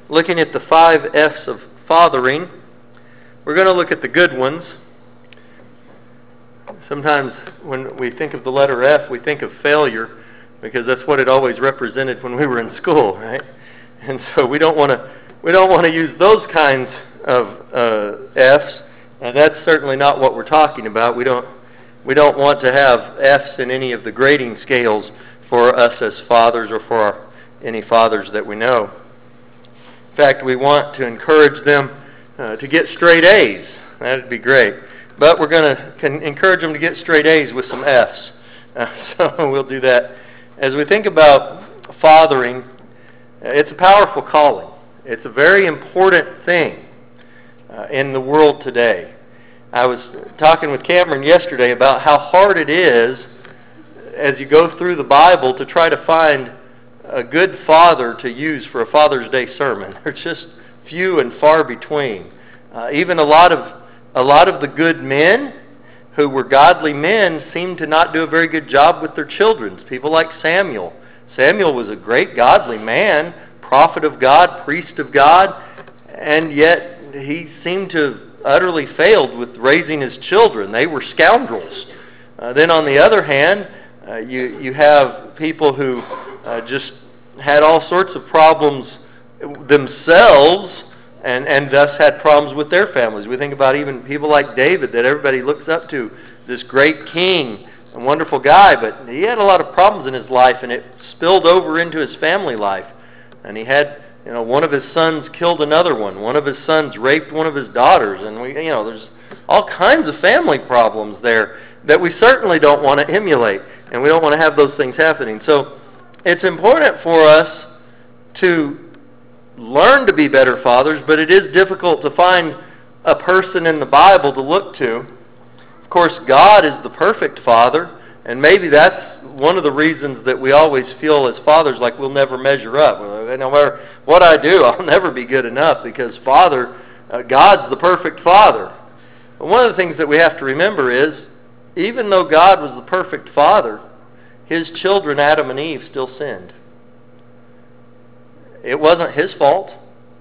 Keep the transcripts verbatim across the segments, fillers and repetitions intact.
looking at the five F's of fathering. We're going to look at the good ones. Sometimes when we think of the letter F, we think of failure, because that's what it always represented when we were in school, right? And so we don't want to we don't want to use those kinds of uh, F's, and that's certainly not what we're talking about. We don't we don't want to have F's in any of the grading scales for us as fathers or for our, any fathers that we know. In fact, we want to encourage them uh, to get straight A's. That'd be great. But we're going to encourage them to get straight A's with some F's. Uh, so we'll do that. As we think about fathering, it's a powerful calling. It's a very important thing uh, in the world today. I was talking with Cameron yesterday about how hard it is as you go through the Bible to try to find a good father to use for a Father's Day sermon. They're just few and far between. Uh, even a lot of A lot of the good men who were godly men seemed to not do a very good job with their children. People like Samuel. Samuel was a great godly man, prophet of God, priest of God, and yet he seemed to have utterly failed with raising his children. They were scoundrels. Uh, then on the other hand, uh, you, you have people who uh, just had all sorts of problems themselves, And, and thus had problems with their families. We think about even people like David that everybody looks up to, this great king, a wonderful guy, but he had a lot of problems in his life, and it spilled over into his family life. And he had, you know, one of his sons killed another one. One of his sons raped one of his daughters. And, we, you know, there's all kinds of family problems there that we certainly don't want to emulate, and we don't want to have those things happening. So it's important for us to learn to be better fathers, but it is difficult to find a person in the Bible to look to. Of course, God is the perfect father, and maybe that's one of the reasons that we always feel as fathers like we'll never measure up. No matter what I do, I'll never be good enough, because Father, uh, God's the perfect father. But one of the things that we have to remember is, even though God was the perfect father, his children, Adam and Eve, still sinned. It wasn't his fault.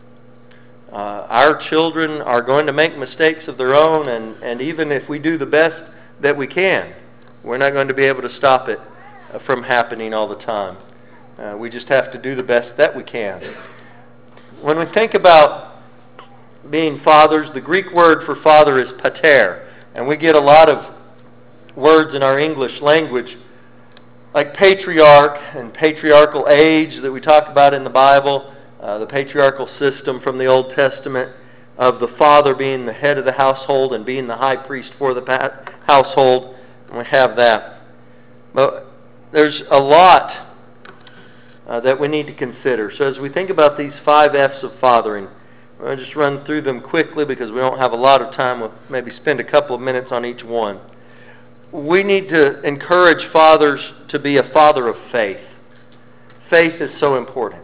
Uh, our children are going to make mistakes of their own, and, and even if we do the best that we can, we're not going to be able to stop it from happening all the time. Uh, we just have to do the best that we can. When we think about being fathers, the Greek word for father is pater, and we get a lot of words in our English language like patriarch and patriarchal age that we talk about in the Bible, uh, the patriarchal system from the Old Testament of the father being the head of the household and being the high priest for the pa- household. And we have that. But there's a lot uh, that we need to consider. So as we think about these five F's of fathering, we're going to just run through them quickly because we don't have a lot of time. We'll maybe spend a couple of minutes on each one. We need to encourage fathers to be a father of faith. Faith is so important.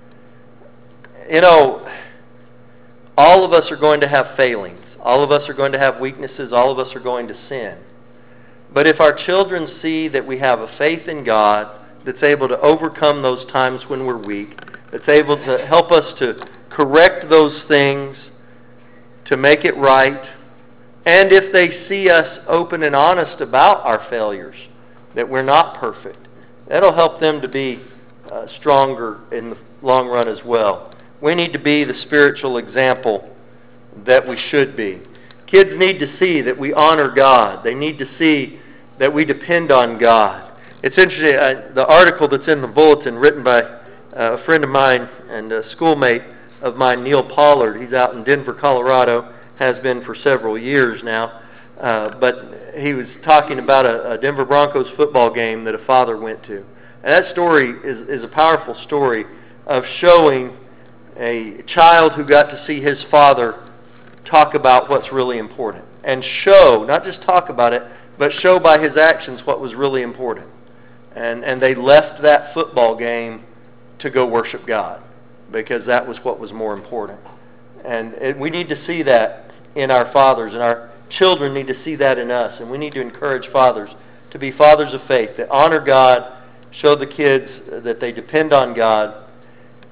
You know, all of us are going to have failings. All of us are going to have weaknesses. All of us are going to sin. But if our children see that we have a faith in God that's able to overcome those times when we're weak, that's able to help us to correct those things, to make it right, and if they see us open and honest about our failures, that we're not perfect, that'll help them to be uh, stronger in the long run as well. We need to be the spiritual example that we should be. Kids need to see that we honor God. They need to see that we depend on God. It's interesting, uh, the article that's in the bulletin written by uh, a friend of mine and a schoolmate of mine, Neil Pollard. He's out in Denver, Colorado. Has been for several years now. Uh, but he was talking about a, a Denver Broncos football game that a father went to. And that story is, is a powerful story of showing a child who got to see his father talk about what's really important. And show, not just talk about it, but show by his actions what was really important. And, and they left that football game to go worship God because that was what was more important. And it, we need to see that in our fathers, and our children need to see that in us. And we need to encourage fathers to be fathers of faith, that honor God, show the kids that they depend on God.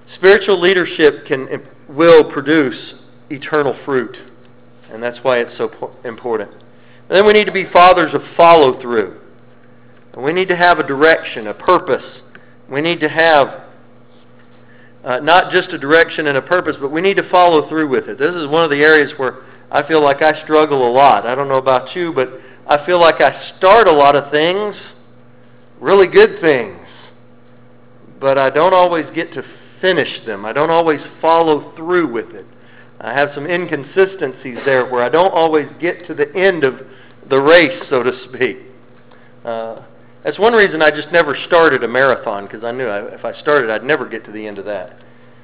Spiritual leadership can will produce eternal fruit, and that's why it's so important. And then we need to be fathers of follow-through. We need to have a direction, a purpose. We need to have uh, not just a direction and a purpose, but we need to follow through with it. This is one of the areas where I feel like I struggle a lot. I don't know about you, but I feel like I start a lot of things, really good things, but I don't always get to finish them. I don't always follow through with it. I have some inconsistencies there where I don't always get to the end of the race, so to speak. Uh, that's one reason I just never started a marathon, because I knew I, if I started, I'd never get to the end of that.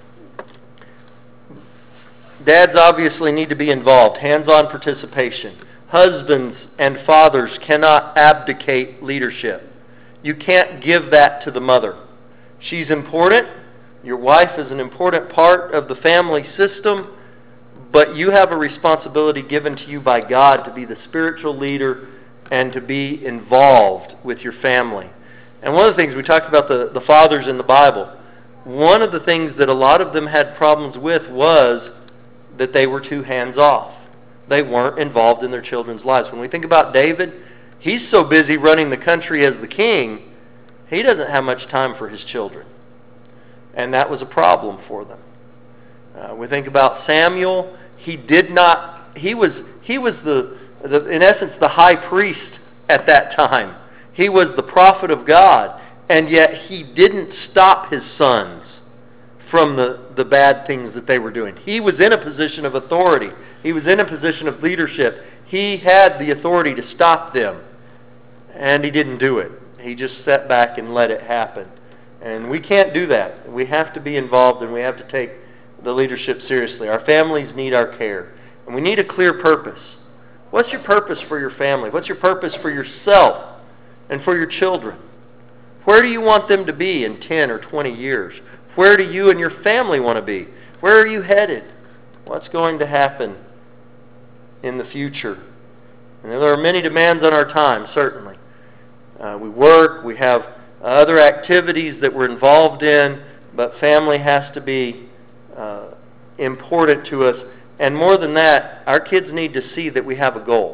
Dads obviously need to be involved, hands-on participation. Husbands and fathers cannot abdicate leadership. You can't give that to the mother. She's important. Your wife is an important part of the family system, but you have a responsibility given to you by God to be the spiritual leader and to be involved with your family. And one of the things, we talked about the, the fathers in the Bible. One of the things that a lot of them had problems with was that they were too hands-off. They weren't involved in their children's lives. When we think about David, he's so busy running the country as the king, he doesn't have much time for his children. And that was a problem for them. Uh, we think about Samuel. He did not, he was, he was the, the, in essence, the high priest at that time. He was the prophet of God. And yet he didn't stop his sons from the, the bad things that they were doing. He was in a position of authority. He was in a position of leadership. He had the authority to stop them. And he didn't do it. He just sat back and let it happen. And we can't do that. We have to be involved, and we have to take the leadership seriously. Our families need our care. And we need a clear purpose. What's your purpose for your family? What's your purpose for yourself and for your children? Where do you want them to be in ten or twenty years? Where do you and your family want to be? Where are you headed? What's going to happen in the future? And there are many demands on our time, certainly. Uh, we work, we have other activities that we're involved in, but family has to be uh, important to us. And more than that, our kids need to see that we have a goal.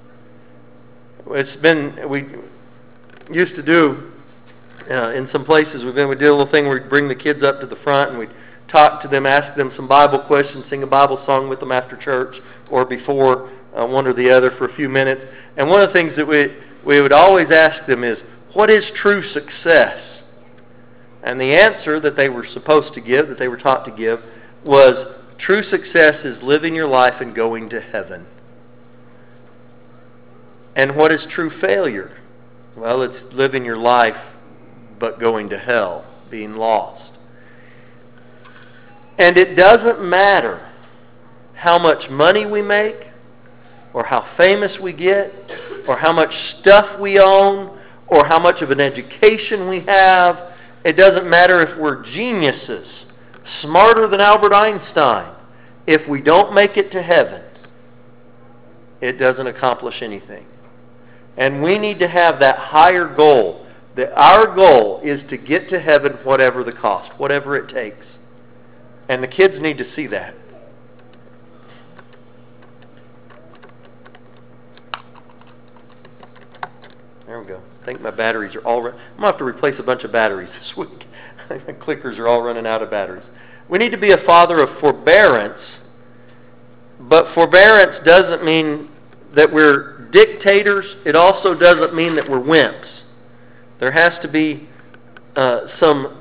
It's been, we used to do, uh, in some places we've been, we did a little thing where we'd bring the kids up to the front and we'd talk to them, ask them some Bible questions, sing a Bible song with them after church or before, uh, one or the other for a few minutes. And one of the things that we, we would always ask them is, what is true success? And the answer that they were supposed to give, that they were taught to give, was true success is living your life and going to heaven. And what is true failure? Well, it's living your life but going to hell, being lost. And it doesn't matter how much money we make, or how famous we get, or how much stuff we own, or how much of an education we have. It doesn't matter if we're geniuses, smarter than Albert Einstein. If we don't make it to heaven, it doesn't accomplish anything. And we need to have that higher goal. That our goal is to get to heaven whatever the cost, whatever it takes. And the kids need to see that. There we go. I think my batteries are all... Run- I'm going to have to replace a bunch of batteries this week. My clickers are all running out of batteries. We need to be a father of forbearance, but forbearance doesn't mean that we're dictators. It also doesn't mean that we're wimps. There has to be uh, some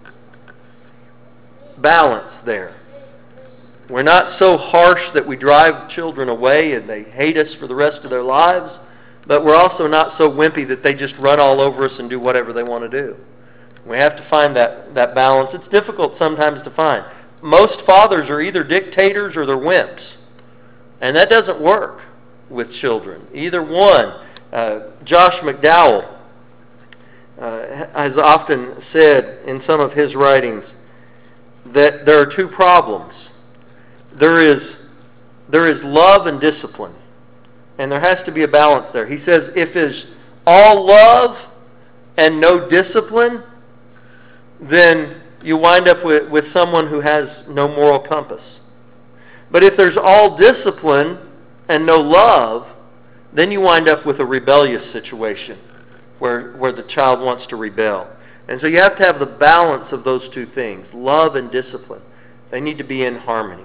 balance there. We're not so harsh that we drive children away and they hate us for the rest of their lives, but we're also not so wimpy that they just run all over us and do whatever they want to do. We have to find that, that balance. It's difficult sometimes to find. Most fathers are either dictators or they're wimps. And that doesn't work with children. Either one. Uh, Josh McDowell uh, has often said in some of his writings that there are two problems. There is, there is love and discipline. And there has to be a balance there. He says if it's all love and no discipline, then you wind up with, with someone who has no moral compass. But if there's all discipline and no love, then you wind up with a rebellious situation where, where the child wants to rebel. And so you have to have the balance of those two things, love and discipline. They need to be in harmony.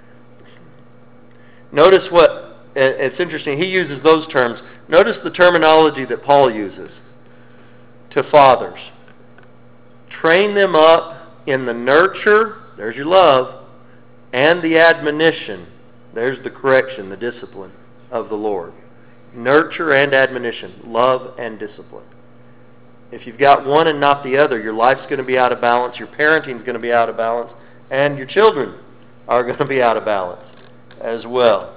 Notice what, it's interesting, he uses those terms. Notice the terminology that Paul uses to fathers. Train them up in the nurture, there's your love, and the admonition, there's the correction, the discipline of the Lord. Nurture and admonition, love and discipline. If you've got one and not the other, your life's going to be out of balance, your parenting's going to be out of balance, and your children are going to be out of balance as well.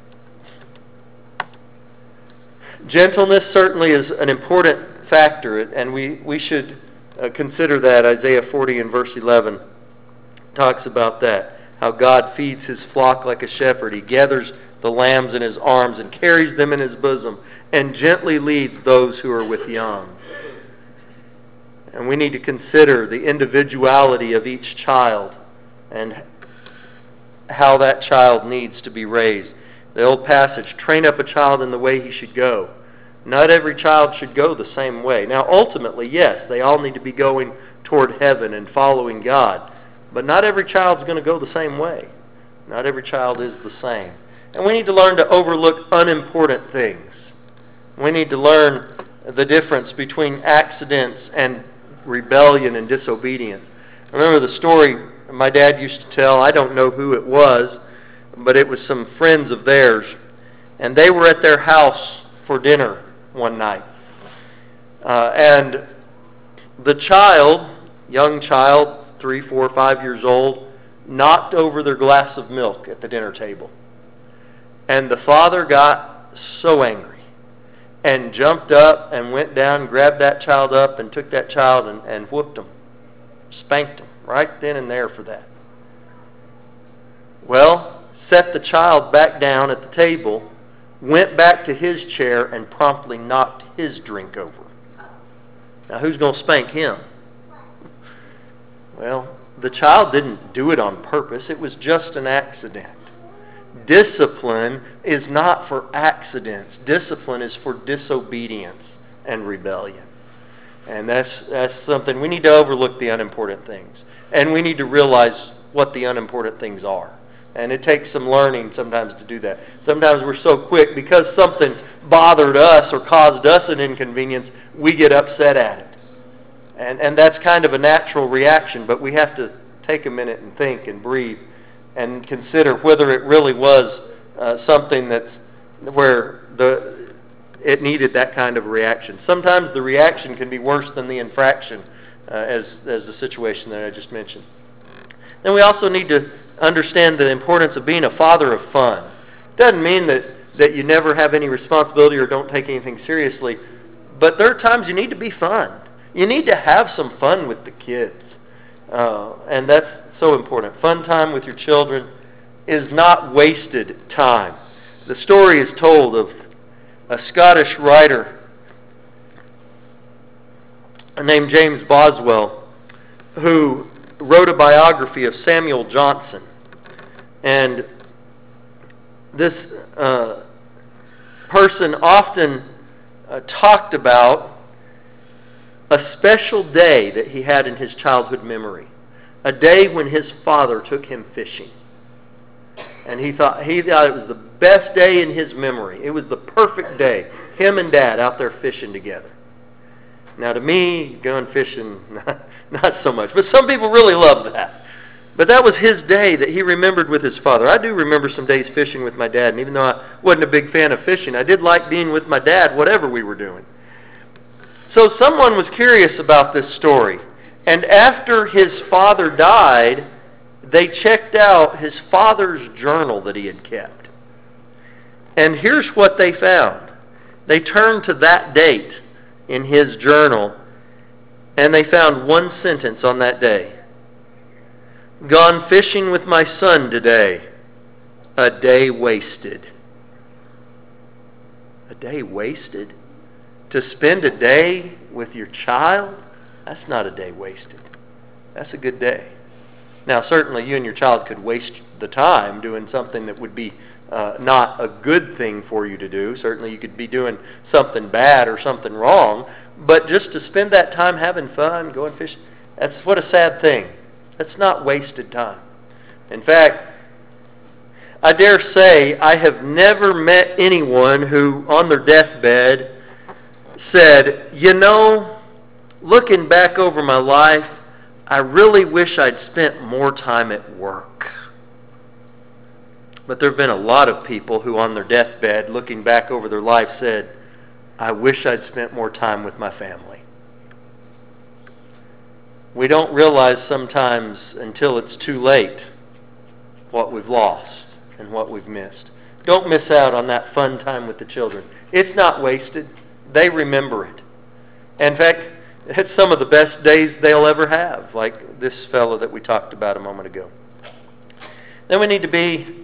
Gentleness certainly is an important factor, and we, we should uh, consider that. Isaiah forty and verse eleven talks about that, how God feeds his flock like a shepherd. He gathers the lambs in his arms and carries them in his bosom and gently leads those who are with young. And we need to consider the individuality of each child and how that child needs to be raised. The old passage, train up a child in the way he should go. Not every child should go the same way. Now, ultimately, yes, they all need to be going toward heaven and following God. But not every child's going to go the same way. Not every child is the same. And we need to learn to overlook unimportant things. We need to learn the difference between accidents and rebellion and disobedience. I remember the story my dad used to tell. I don't know who it was, but it was some friends of theirs. And they were at their house for dinner one night. Uh, and the child, young child, three, four, five years old, knocked over their glass of milk at the dinner table. And the father got so angry and jumped up and went down, grabbed that child up and took that child and, and whooped him, spanked him right then and there for that. Well, set the child back down at the table, went back to his chair and promptly knocked his drink over. Now, who's going to spank him? Well, the child didn't do it on purpose. It was just an accident. Discipline is not for accidents. Discipline is for disobedience and rebellion. And that's that's something we need to overlook, the unimportant things. And we need to realize what the unimportant things are. And it takes some learning sometimes to do that. Sometimes we're so quick because something bothered us or caused us an inconvenience, we get upset at it. And and that's kind of a natural reaction, but we have to take a minute and think and breathe and consider whether it really was uh, something that's where the it needed that kind of reaction. Sometimes the reaction can be worse than the infraction, uh, as as the situation that I just mentioned. Then we also need to understand the importance of being a father of fun. It doesn't mean that, that you never have any responsibility or don't take anything seriously, but there are times you need to be fun. You need to have some fun with the kids. Uh, and that's so important. Fun time with your children is not wasted time. The story is told of a Scottish writer named James Boswell who wrote a biography of Samuel Johnson. And this uh, person often uh, talked about a special day that he had in his childhood memory. A day when his father took him fishing. And he thought he thought it was the best day in his memory. It was the perfect day. Him and Dad out there fishing together. Now to me, going fishing, not, not so much. But some people really love that. But that was his day that he remembered with his father. I do remember some days fishing with my dad. And even though I wasn't a big fan of fishing, I did like being with my dad, whatever we were doing. So someone was curious about this story. And after his father died, they checked out his father's journal that he had kept. And here's what they found. They turned to that date in his journal, and they found one sentence on that day. Gone fishing with my son today. A day wasted. A day wasted? To spend a day with your child? That's not a day wasted. that's a good day. Now, certainly you and your child could waste the time doing something that would be uh, not a good thing for you to do. Certainly you could be doing something bad or something wrong. But just to spend that time having fun, going fishing, that's what a sad thing. That's not wasted time. In fact, I dare say I have never met anyone who, on their deathbed, said, you know, looking back over my life, I really wish I'd spent more time at work. But there have been a lot of people who, on their deathbed, looking back over their life, said, I wish I'd spent more time with my family. We don't realize sometimes until it's too late what we've lost and what we've missed. Don't miss out on that fun time with the children. It's not wasted. They remember it. In fact, it's some of the best days they'll ever have, like this fellow that we talked about a moment ago. Then we need to be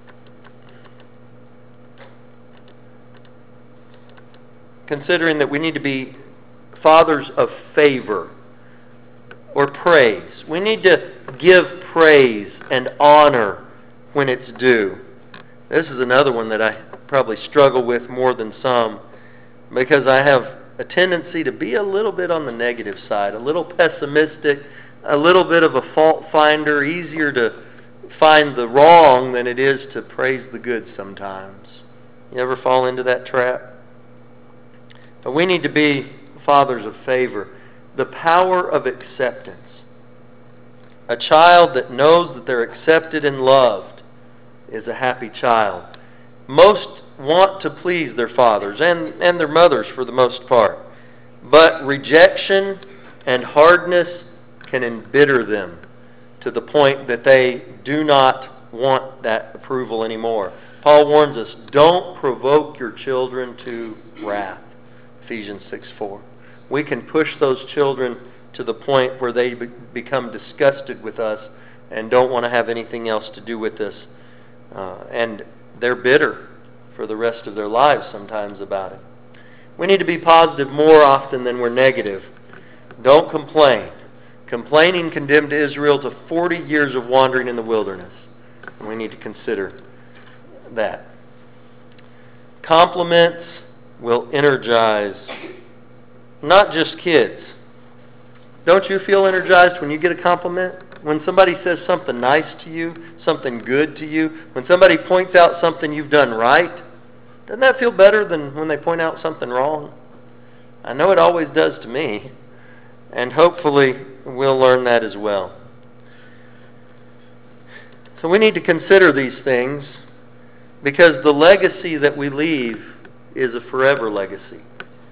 considering that we need to be fathers of favor or praise. We need to give praise and honor when it's due. This is another one that I probably struggle with more than some, because I have a tendency to be a little bit on the negative side, a little pessimistic, a little bit of a fault finder, easier to find the wrong than it is to praise the good sometimes. You ever fall into that trap? But we need to be fathers of favor. The power of acceptance. A child that knows that they're accepted and loved is a happy child. Most want to please their fathers and, and their mothers for the most part. But rejection and hardness can embitter them to the point that they do not want that approval anymore. Paul warns us, don't provoke your children to wrath. Ephesians six four. We can push those children to the point where they be- become disgusted with us and don't want to have anything else to do with us. Uh, and they're bitter for the rest of their lives sometimes about it. We need to be positive more often than we're negative. Don't complain. Complaining condemned Israel to forty years of wandering in the wilderness. And we need to consider that. Compliments will energize not just kids. Don't you feel energized when you get a compliment? When somebody says something nice to you, something good to you, when somebody points out something you've done right, doesn't that feel better than when they point out something wrong? I know it always does to me, and hopefully we'll learn that as well. So we need to consider these things, because the legacy that we leave is a forever legacy.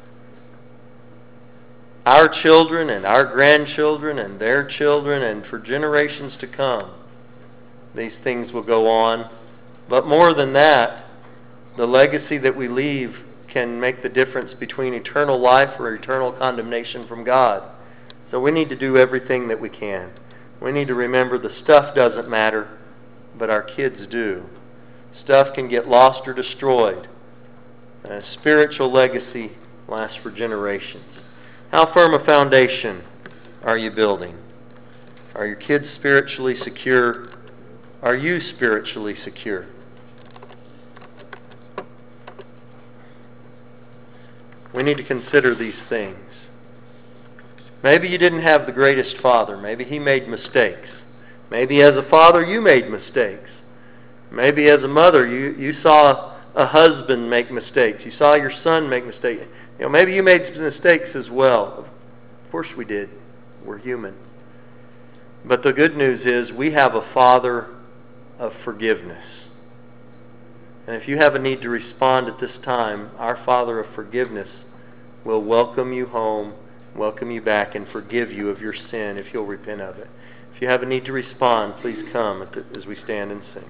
Our children and our grandchildren and their children, and for generations to come, these things will go on. But more than that, the legacy that we leave can make the difference between eternal life or eternal condemnation from God. So we need to do everything that we can. We need to remember the stuff doesn't matter, but our kids do. Stuff can get lost or destroyed. And a spiritual legacy lasts for generations. How firm a foundation are you building? Are your kids spiritually secure? Are you spiritually secure? We need to consider these things. Maybe you didn't have the greatest father. Maybe he made mistakes. Maybe as a father you made mistakes. Maybe as a mother you, you saw a husband make mistakes. You saw your son make mistakes. You know, maybe you made mistakes as well. Of course we did. We're human. But the good news is we have a Father of forgiveness. And if you have a need to respond at this time, our Father of forgiveness will welcome you home, welcome you back, and forgive you of your sin if you'll repent of it. If you have a need to respond, please come as we stand and sing.